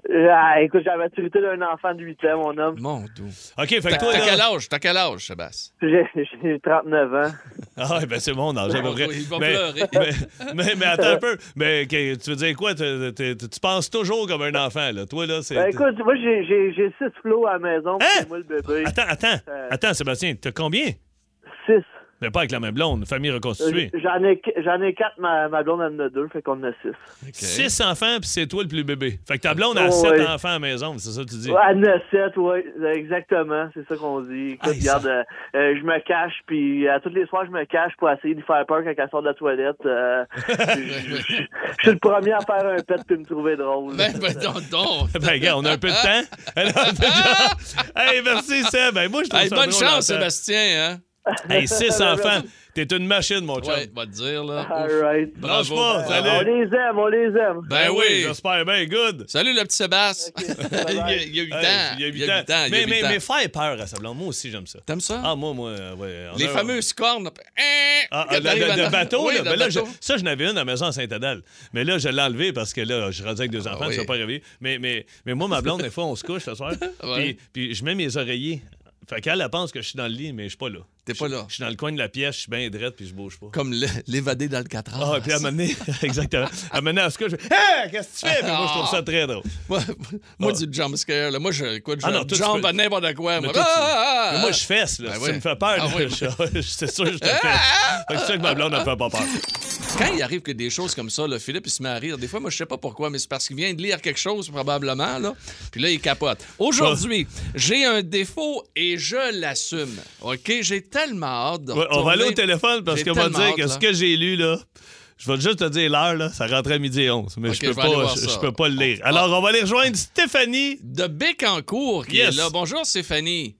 Ah, écoute, j'ai la maturité d'un enfant de huit ans, mon homme. Mon Dieu. OK, fait que T'as, toi, t'as là... quel âge? T'as quel âge, Sébastien? J'ai, j'ai trente-neuf ans. Ah, ben c'est mon âge, à peu près. Il va mais, pleurer. Mais, mais, mais attends un peu. Mais que- tu veux dire quoi? Tu, tu- tu- tu penses toujours comme un enfant, là. Toi, là, c'est... Ben, écoute, moi, j'ai, j'ai, j'ai six flots à la maison, puis Hein? c'est moi le bébé. Attends, attends. Euh, Attends, Sébastien, t'as combien? Six. Mais pas avec la même blonde, famille reconstituée. Euh, J'en ai, j'en ai quatre, ma, ma blonde en a deux, fait qu'on en a six. Okay. Six enfants, puis c'est toi le plus bébé. Fait que ta blonde a Oh, sept ouais. enfants à la maison, c'est ça que tu dis? Ouais, elle en a sept, oui, exactement, c'est ça qu'on dit. Écoute, Hey, regarde, ça- euh, euh, je me cache, puis à tous les soirs, je me cache pour essayer de faire peur quand elle sort de la toilette. Euh, je, je- je- je suis le premier à faire un pet puis me trouver drôle. Ben, ben, donc, donc. Ben, gars, on a un peu de temps. Alors, on a un peu de temps. Hey, merci, Seb. Ben, moi, je trouve Hey, ça bonne drôle chance, d'entendre. Sébastien, hein? Hey, six enfants. T'es une machine, mon chum. Ouais, va te dire, là. All Ouf. right. Lâche Bravo. pas, On salut. les aime, on les aime. Ben oui. J'espère bien, good. Salut, le petit Sébastien. Ok, il, y a, bye-bye. il y a huit ans. Hey, il y a huit ans. il y a huit ans. Mais, mais, mais faire peur à sa blonde, moi aussi, j'aime ça. T'aimes ça? Ah, moi, moi, euh, ouais. on Les a- fameuses cornes. Hein, Ah, quand de, t'arrives de- à- de bateau, Oui, là. de Ben là, je- bateau. ça, je n'avais une à la maison à Saint-Adèle. Mais là, je l'ai enlevé parce que là, je suis rendu avec deux enfants, Ah oui. je ne pas réveiller. Mais, mais, mais moi, ma blonde, des fois, on se couche ce soir. Ouais. puis, puis je mets mes oreillers. Fait qu'elle, elle pense que je suis dans le lit, mais je suis pas là. T'es pas là. Je suis dans le coin de la pièce, je suis bien drette, puis je bouge pas. Comme le- l'évadé d'Alcatraz. Ah, puis à un moment donné, exactement. À un moment donné, à ce que je fais, hey, qu'est-ce que tu fais? Puis moi, je trouve ça très drôle. Moi, moi Ah. du jump scare, là. Moi, je, écoute, je Ah non, toi, tu jump peux- à n'importe quoi. Mais Moi, toi, tu- Ah, ah, ah, Mais moi, je fesse, là. Ben si oui. tu me fais peur, Ah là, oui. je- c'est sûr que je te fesse. Fait que c'est sûr que ma blonde ne me fait pas peur. Quand il arrive que des choses comme ça, là, Philippe, il se met à rire. Des fois, moi, je sais pas pourquoi, mais c'est parce qu'il vient de lire quelque chose, probablement, là. Puis là, il capote. Aujourd'hui, j'ai un défaut et je l'assume. OK? J'ai tellement hâte de Ouais, on va aller au retourner. téléphone parce J'ai qu'on va tellement dire hâte, que là. ce que j'ai lu, là, je vais juste te dire l'heure, là, ça rentrait à midi et onze. Mais Ok, je peux je vais aller pas, voir je, ça. je peux pas le lire. Alors, on va aller rejoindre Stéphanie. De Bécancourt qui Yes. est là. Bonjour, Stéphanie.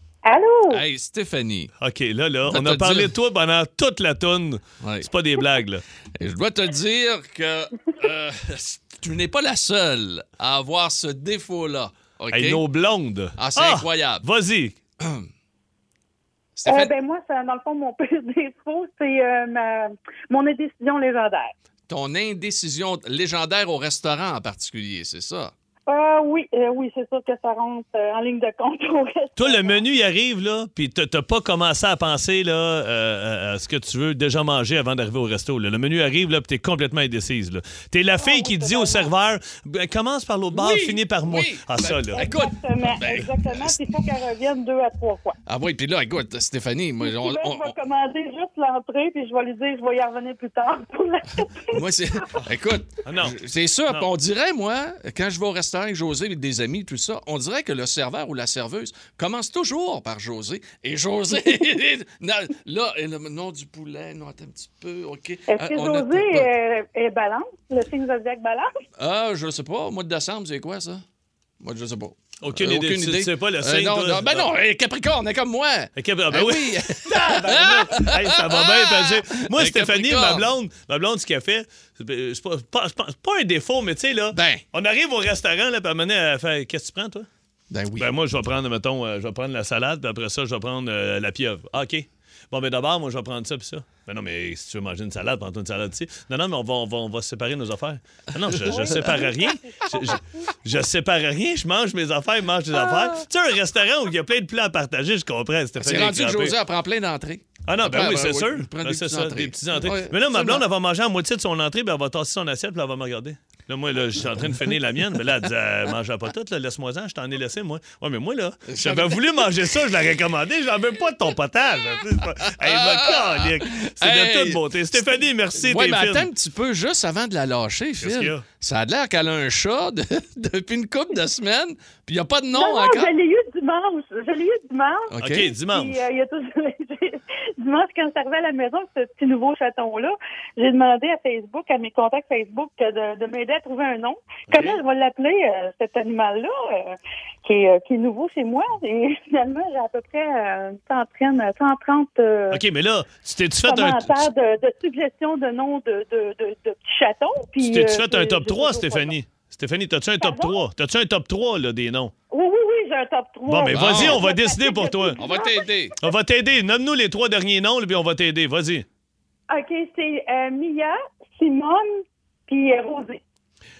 Allô? Hey, Stéphanie. OK, là, là, Je on dois a te parlé dire- de toi pendant toute la toune. Ouais. C'est pas des blagues, là. Et je dois te dire que euh, tu n'es pas la seule à avoir ce défaut-là. OK? Hey, nos blondes. Ah, c'est incroyable. Vas-y. Stéphane, Euh, ben moi, ça, dans le fond, mon pire défaut, c'est euh, ma, mon indécision légendaire. ton indécision légendaire au restaurant en particulier, c'est ça? Euh, oui, euh, oui, c'est sûr que ça rentre euh, en ligne de compte au restaurant. Toi, le menu, il arrive, là, puis t'as t'as pas commencé à penser, là, euh, à ce que tu veux déjà manger avant d'arriver au resto. Là. Le menu arrive, là, puis t'es complètement indécise, là. T'es la fille oui, qui dit c'est au vraiment. serveur, ben, commence par l'autre bar, Oui, finis par moi. oui. Ah, ça, là. Écoute, Exactement, ben, exactement. Puis il faut qu'elle revienne deux à trois fois. Ah oui, puis là, écoute, Stéphanie, moi, Puis on- là, on- je vais commander juste l'entrée, puis je vais lui dire je vais y revenir plus tard pour la on- moi, c'est... Écoute, Ah, non. c'est sûr, Non. puis on dirait, moi, quand je vais au restaurant avec José et des amis, tout ça, on dirait que le serveur ou la serveuse commence toujours par José. Et José, non, là, et le nom du poulet, non, attends un petit peu, OK. Est-ce Ah, que on a- José est, est balance, le signe zodiac balance? Ah, je sais pas, au mois de décembre, c'est quoi, ça? Moi, je sais pas. Aucune Euh, idée. Tu sais pas le signe, non, toi? non, ben non, eh, Capricorne, est comme moi. OK, ah, ben Ben oui. oui. Hey, ça va bien passer. Moi, Un Stéphanie, ma Capricorne. blonde, ma blonde, ce qu'elle fait, c'est c'est pas, pas, c'est pas- c'est pas un défaut, mais tu sais, là, Ben. on arrive au restaurant, là, puis à un moment donné, elle fait, qu'est-ce que tu prends, toi? Ben oui. Ben moi, je vais prendre, mettons, euh, je vais prendre la salade, puis après ça, je vais prendre euh, la pieuvre. Ah, OK. Bon, ben d'abord, moi, je vais prendre ça, puis ça. Ben non, mais si tu veux manger une salade, prends-toi une salade ici. Non, non, mais on va, on va, on va séparer nos affaires. Ah non, je, je sépare rien. Je, je, je sépare rien. Je mange mes affaires, je mange des affaires. Tu sais, un restaurant où il y a plein de plats à partager, je comprends. c'est rendu que José, elle prend plein d'entrées. Ah non, ben Après, oui, ben c'est oui, sûr. il prend Ben, des c'est petites ça, entrées. des petites entrées. Ouais, mais là, ma blonde, absolument. elle va manger à moitié de son entrée, puis elle va tasser son assiette, puis elle va me regarder. Là, moi, là, je suis en train de finir la mienne, mais là, elle dit, elle mangeait pas toute, là, laisse-moi-en, je t'en ai laissé, moi. Ouais, mais moi, là, j'avais voulu manger ça, je l'aurais commandé, j'en veux pas de ton potage. C'est pas- Hey, ma calique. C'est Hey. de toute beauté. Stéphanie, merci, Oui, t'es mais fine. attends un petit peu, juste avant de la lâcher, Qu'est-ce qu'il y Phil. a? Ça a l'air qu'elle a un chat de- depuis une couple de semaines, puis il n'y a pas de nom Non, non, encore. je l'ai eu dimanche. Je l'ai eu dimanche. OK. OK, dimanche. Puis, euh, il y a toujours... dimanche, quand je suis arrivée à la maison, ce petit nouveau chaton-là, j'ai demandé à Facebook, à mes contacts Facebook, de, de m'aider à trouver un nom. Comment je vais l'appeler, euh, cet animal-là, euh, qui, est, euh, qui est nouveau chez moi? Et finalement, j'ai à peu près euh, cent trente, cent trente euh, OK, mais là, tu t'es-tu fait un... commentaires de, de suggestions de noms de, de, de, de petits chatons. Puis, Tu t'es-tu euh, fait un j'ai- top j'ai trois, toujours pas Stéphanie? Stéphanie, t'as-tu un top Pardon? trois? T'as-tu un top trois, là, des noms? Oui, oui, oui, j'ai un top trois. Bon, mais Bon. vas-y, on va décider pour toi. On va t'aider. On va t'aider. Nomme-nous les trois derniers noms, là, puis on va t'aider. Vas-y. OK, c'est euh, Mia, Simone, puis euh, Rosé.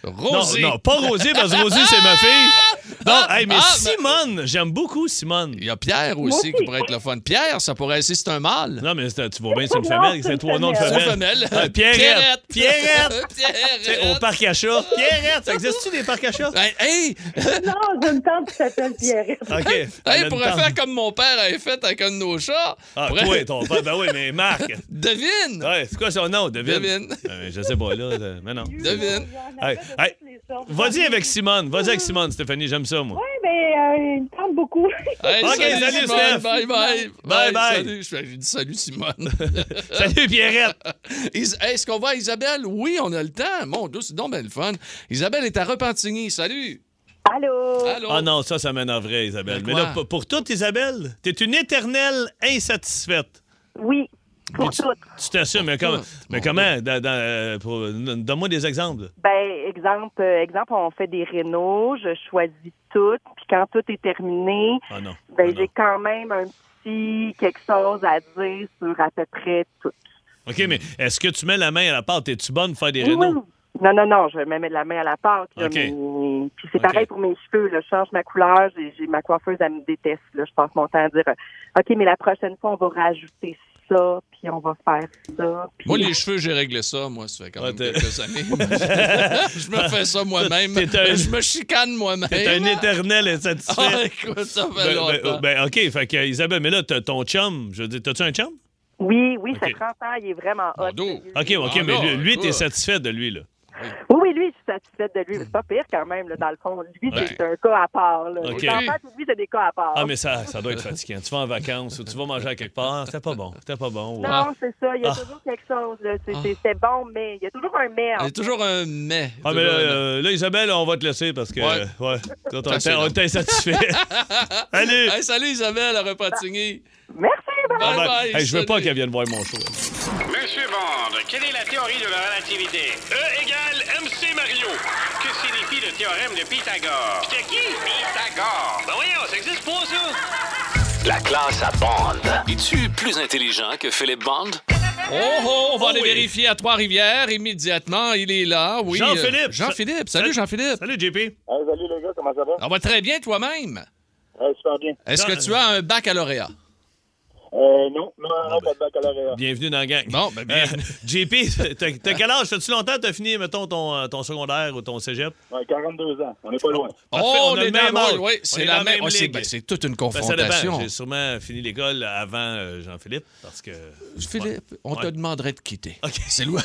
Rosie. Non, non, pas Rosie, parce que Rosie, c'est ma fille. Non, Ah, hey, mais ah, Simone, j'aime beaucoup Simone. Il y a Pierre aussi qui pourrait être le fun. Pierre, ça pourrait être si c'est un mâle. Non, mais c'est- tu vois bien, c'est une Non, femelle, c'est c'est une trois noms de femelle. femelle. C'est une femelle. Ah, Pierrette. Pierrette. Pierrette. Tu sais, au parc à chats. Pierrette, ça existe-tu des parcs à chats? Hey, hey, Non, j'ai une tante qui s'appelle Pierrette. OK. hey, Elle a pourrait une faire tante. comme mon père avait fait avec un de nos chats. Ah, Pourrait- toi, ton père. Ben oui, mais Marc. Devine. Ouais, c'est quoi son nom? Devine. Devine. Euh, je sais pas, là. de- Mais non. Devine. Hey, hey, vas-y avec Simone. Vas-y avec Simone, Stéphanie. J'aime ça, moi. Oui, mais euh, il me tente beaucoup. Hey, Ok, salut, salut, Simone. Steph. Bye, bye. Bye, bye. Salut. Je fais- J'ai dit salut, Simone. Salut, Pierrette. Is- hey, Est-ce qu'on va à Isabelle? Oui, on a le temps. Mon Dieu, c'est donc bien le fun. Isabelle est à Repentigny. Salut. Allô? Allô? Ah non, ça, ça m'énerverait, Isabelle. De Mais quoi? là, pour- pour toute, Isabelle, t'es une éternelle insatisfaite. Oui, pour tu toutes. tu t'assumes, mais, comment- Tout. mais Bon, comment? Dans- dans, euh, pour- Donne-moi des exemples. Ben, exemple, euh, exemple, on fait des rénaux, je choisis tout, puis quand tout est terminé, Ah non. ben Ah non. j'ai quand même un petit quelque chose à dire sur à peu près tout. OK, mais est-ce que tu mets la main à la pâte? Es-tu bonne pour faire des Oui, rénaux? oui. Non, non, non, je me mets la main à la pâte. là, OK. mais- Puis c'est OK. pareil pour mes cheveux. Là. Je change ma couleur. J'ai, j'ai ma coiffeuse, elle me déteste. Là. Je passe mon temps à dire euh, OK, mais la prochaine fois, on va rajouter ça, puis on va faire ça. Puis... Moi, les cheveux, j'ai réglé ça, moi, ça fait quand Ouais, même t'es- quelques années. je me fais ça moi-même. T'es un- Je me chicane moi-même. T'es un éternel Ah, insatisfait. écoute, ça fait Ben, longtemps. ben, ben, OK, fait que, Isabelle, mais là, t'as ton chum, je veux dire, t'as-tu un chum? Oui, oui, ça OK. fait trente ans. Il est vraiment hot. Bon dos. OK, OK, Ah, mais non, lui, lui, t'es écoute. satisfaite de lui, là. Oui, oui, lui, je suis satisfaite de lui. C'est pas pire quand même, là, dans le fond. Lui, Ouais. c'est un cas à part. Là. OK. Les enfants, c'est lui, c'est des cas à part. Ah, mais ça, ça doit être fatigant. Tu vas en vacances ou tu vas manger à quelque part. C'était pas bon. C'était pas bon. ouais. Non, c'est ça. Il y a Ah. toujours quelque chose. Là. C'est, Ah. c'est, c'est bon, mais il y a toujours un mais. Il y en a toujours un mais. Ah, mais là, Toujours un- euh, là, Isabelle, on va te laisser parce que. Ouais. euh, ouais. Toi, on Assez t'a- on long. t'a insatisfait. Salut! Hey, salut Isabelle à Repentigny. Merci, bye. Bye Ah, ben, bye. hey, je veux pas salut. qu'elle vienne voir mon show. Monsieur Bond, quelle est la théorie de la relativité? E égale M C Mario. Que signifie le théorème de Pythagore? C'est qui? Pythagore! Ben voyons, ça existe pas, ça. La classe à Bond. Es-tu plus intelligent que Philippe Bond? Oh, oh, on va Oh aller oui. vérifier à Trois-Rivières immédiatement. Il est là, oui. Jean-Philippe. Euh, Jean-Philippe. Salut, Jean-Philippe. Salut, J P. Hey, salut les gars, comment ça va? Ça va très bien toi-même. Ouais, super bien. Est-ce que Non, tu as un baccalauréat? Euh, non, non, non, pas de baccalauréat. Bienvenue dans la gang. Bon, ben bien. Euh, J P, t'as t'as quel âge? Fais-tu longtemps que t'as fini, mettons, ton, euh, ton secondaire ou ton cégep? Ouais, quarante-deux ans, on n'est pas loin. Parfait, Oh, on a on le est même dans- âge. Oui, On c'est est la dans la même. même oh, c'est, ligue. ben, c'est toute une Ben, ça dépend. confrontation. J'ai sûrement fini l'école avant euh, Jean-Philippe parce que. Philippe, on te Ouais. demanderait de quitter. OK. C'est loin.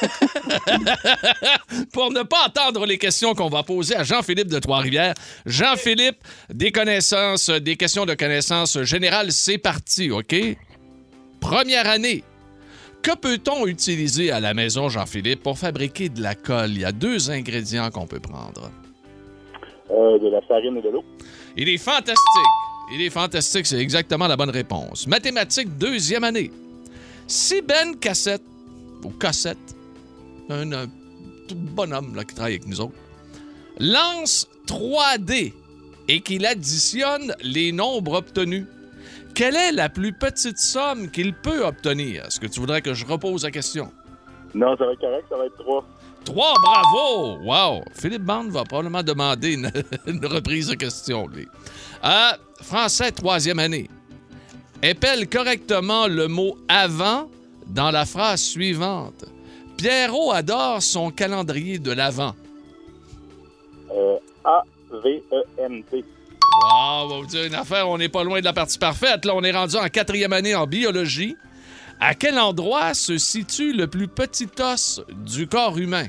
Pour ne pas entendre les questions qu'on va poser à Jean-Philippe de Trois-Rivières. Jean-Philippe, des connaissances, des questions de connaissances générales, c'est parti, OK? Première année. Que peut-on utiliser à la maison, Jean-Philippe, pour fabriquer de la colle? Il y a deux ingrédients qu'on peut prendre. Euh, de la farine et de l'eau. Il est fantastique. Il est fantastique, c'est exactement la bonne réponse. Mathématiques, deuxième année. Si Ben Cassette, ou Cassette, un, un tout bonhomme là, qui travaille avec nous autres, lance trois dés et qu'il additionne les nombres obtenus, quelle est la plus petite somme qu'il peut obtenir? Est-ce que tu voudrais que je repose la question? Non, ça va être correct, ça va être trois. Trois, bravo! Wow! Philippe Bond va probablement demander une, une reprise de question, lui. Euh, français, troisième année. Épelle correctement le mot « avant » dans la phrase suivante. Pierrot adore son calendrier de l'Avent. Euh, A V E N T. Wow! On va vous dire une affaire, on n'est pas loin de la partie parfaite. Là, on est rendu en quatrième année en biologie. À quel endroit se situe le plus petit os du corps humain?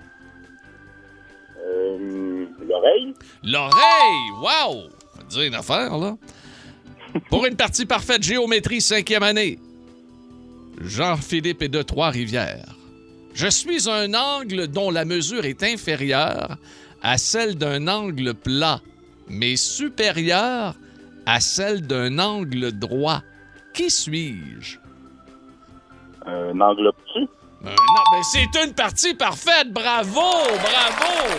Euh, l'oreille. L'oreille! Wow! On va dire une affaire, là. Pour une partie parfaite, géométrie, cinquième année. Jean-Philippe est de Trois-Rivières. Je suis un angle dont la mesure est inférieure à celle d'un angle plat, mais supérieure à celle d'un angle droit. Qui suis-je? Un angle obtus. Euh, non, mais c'est une partie parfaite. Bravo! Bravo!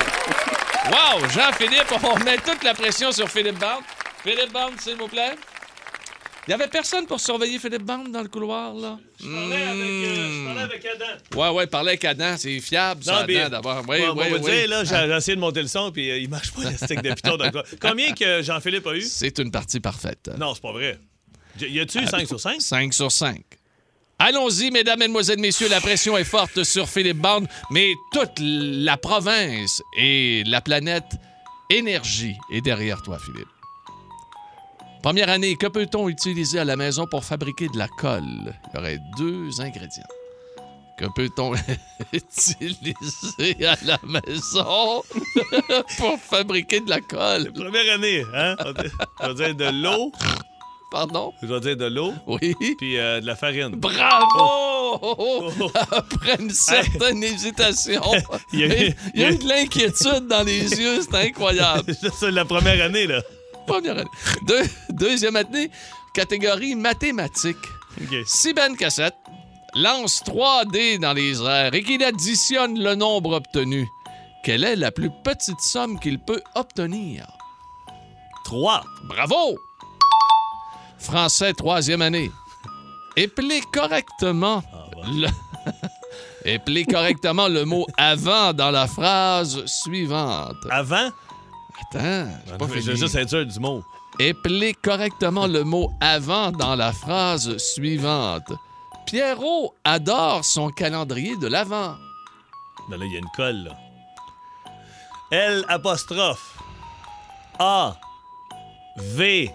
Wow! Jean-Philippe, on met toute la pression sur Philippe Bond. Philippe Bond, s'il vous plaît. Il y avait personne pour surveiller Philippe Bande dans le couloir, là? Je parlais, mmh. avec, euh, je parlais avec Adam. Ouais, ouais, parler avec Adam, c'est fiable, ça, non, Adam, d'abord. Oui, on oui, va oui. dire, là, j'ai, j'ai essayé de monter le son, puis euh, il marche pas, le stick de piton. Dans le Combien que Jean-Philippe a eu? C'est une partie parfaite. Non, c'est pas vrai. Y a-tu eu cinq sur cinq? cinq sur cinq. Allons-y, mesdames, mesdemoiselles, messieurs, la pression est forte sur Philippe Bande, mais toute la province et la planète énergie est derrière toi, Philippe. Première année, que peut-on utiliser à la maison pour fabriquer de la colle? Il y aurait deux ingrédients. Que peut-on utiliser à la maison pour fabriquer de la colle? Première année, hein? On va dire de l'eau. Pardon? Je vais dire de l'eau. Oui. Puis euh, de la farine. Bravo! Oh. Oh. Après une certaine hey. hésitation, il y a eu, il y a eu de l'inquiétude dans les yeux. C'est incroyable. C'est la première année, là. Première année. Deux, deuxième année, catégorie mathématiques. Okay. Si Ben Cassette lance trois dés dans les airs et qu'il additionne le nombre obtenu, quelle est la plus petite somme qu'il peut obtenir? Trois. Bravo! Français, troisième année. Épelez correctement, ah, le... Épelez correctement le mot « avant » dans la phrase suivante. Avant? Attends, j'ai pas fini. Je veux juste être sûr du mot. Épelez correctement le mot « avant » dans la phrase suivante. Pierrot adore son calendrier de l'Avent. Ben là, il y a une colle, là. L apostrophe A V.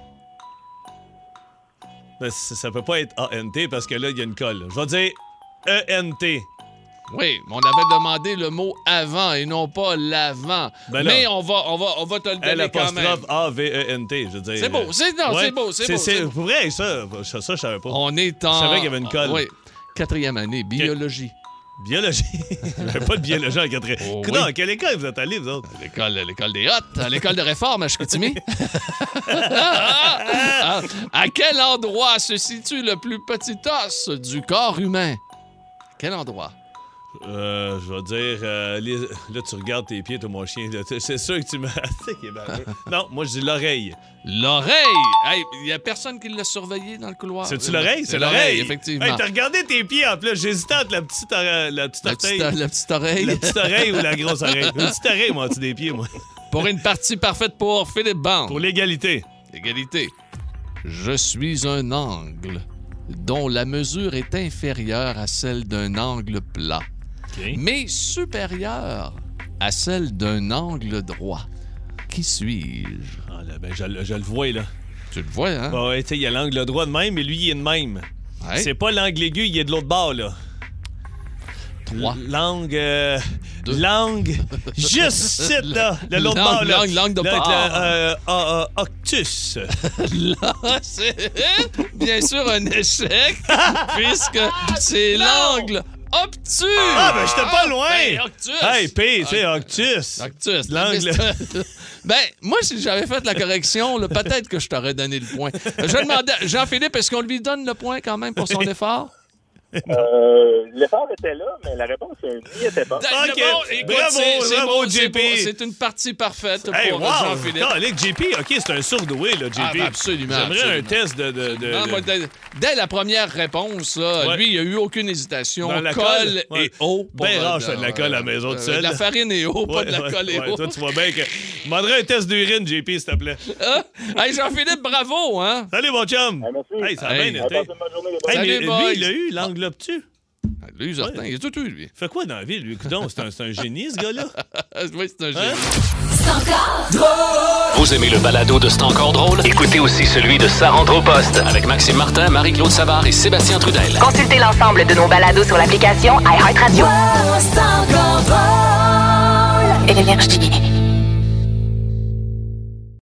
Ben, ça, ça peut pas être A N T parce que là, il y a une colle. Je vais dire E N T. Oui, mais on avait demandé le mot « avant » et non pas « l'avant ben ». Mais on va, on, va, on va te le donner L quand même. apostrophe A V E N T, je veux dire. C'est beau, c'est, non, ouais. c'est beau, c'est, c'est beau. C'est, c'est beau. Pour vrai, ça, ça, ça, je savais pas. On est en... Je savais qu'il y avait une colle. Oui. Quatrième année, biologie. Biologie? J'avais pas de biologie en quatrième. Oh, non, oui. à quelle école vous êtes allés, vous autres? L'école, l'école des Hottes, à l'école de réforme à Chicoutimi. à, à quel endroit se situe le plus petit os du corps humain? À quel endroit? Euh, je vais dire... Euh, les... Là, tu regardes tes pieds, toi, mon chien. Là, c'est sûr que tu me... Non, moi, je dis l'oreille. L'oreille! Hey, il n'y a personne qui l'a surveillé dans le couloir. C'est-tu l'oreille? C'est, c'est l'oreille, l'oreille, effectivement. Hey, t'as regardé tes pieds en plus. J'hésitais entre la petite, ore... la petite la orteille. Petite, la petite oreille. La petite oreille ou la grosse oreille. Une petite oreille, moi, en dessous des pieds, moi. Pour une partie parfaite pour Philippe Bande. Pour l'égalité. Égalité. Je suis un angle dont la mesure est inférieure à celle d'un angle plat, okay, mais supérieure à celle d'un angle droit. Qui suis-je? Ah là, ben, je, je le vois, là. Tu le vois, hein? Bah ouais, tu sais, il y a l'angle droit de même, mais lui, il est de même. Ouais. C'est pas l'angle aigu, il est de l'autre bord, là. Trois. Langue... Euh, langue... Juste site, là. De l'autre langue, bord, là. Langue, langue de part. Euh, euh, euh, octus. Là, c'est bien sûr un échec, puisque c'est l'angle obtus. Ah, ben, j'étais pas loin. Ben, octus. Hey, P, tu sais, octus. Octus. L'angle... Ben, moi, si j'avais fait la correction, là, peut-être que je t'aurais donné le point. Je demandais, Jean-Philippe, est-ce qu'on lui donne le point quand même pour son effort? Euh, l'effort était là, mais la réponse n'y était pas. Okay. Bon, écoute, bravo, c'est, c'est bravo, beau, J P. C'est, c'est une partie parfaite hey, pour wow. Jean-Philippe. Non, avec J P, OK, c'est un surdoué, là, J P. Ah, absolument. J'aimerais absolument. un test de... de, de, non, de... Moi, dès, dès la première réponse, là, ouais. lui, il n'y a eu aucune hésitation. Dans la colle, colle ouais. et eau. Ben rare, je fais de la colle à la maison tout seul. De la farine et eau, ouais, pas de la ouais, colle et ouais, eau. Toi, tu vois bien que... Je demanderais un test d'urine, J P, s'il te plaît. Ah? Hey, Jean-Philippe, bravo, hein? Salut, mon chum. Hey, merci. Hey, ça a hey. bien été. Hey, Salut, mais, boys. lui, il a eu l'angle obtus. Lui, certain, ouais. Il a tout eu, lui. Fait quoi dans la vie, lui? Coudon, c'est un, c'est un génie, ce gars-là? Oui, c'est un génie. Hein? C'est encore drôle! Vous aimez le balado de C'est encore drôle? Écoutez aussi celui de Ça rentre au poste avec Maxime Martin, Marie-Claude Savard et Sébastien Trudel. Consultez l'ensemble de nos balados sur l'application iHeartRadio. Wow, c'est encore drôle! Énergie.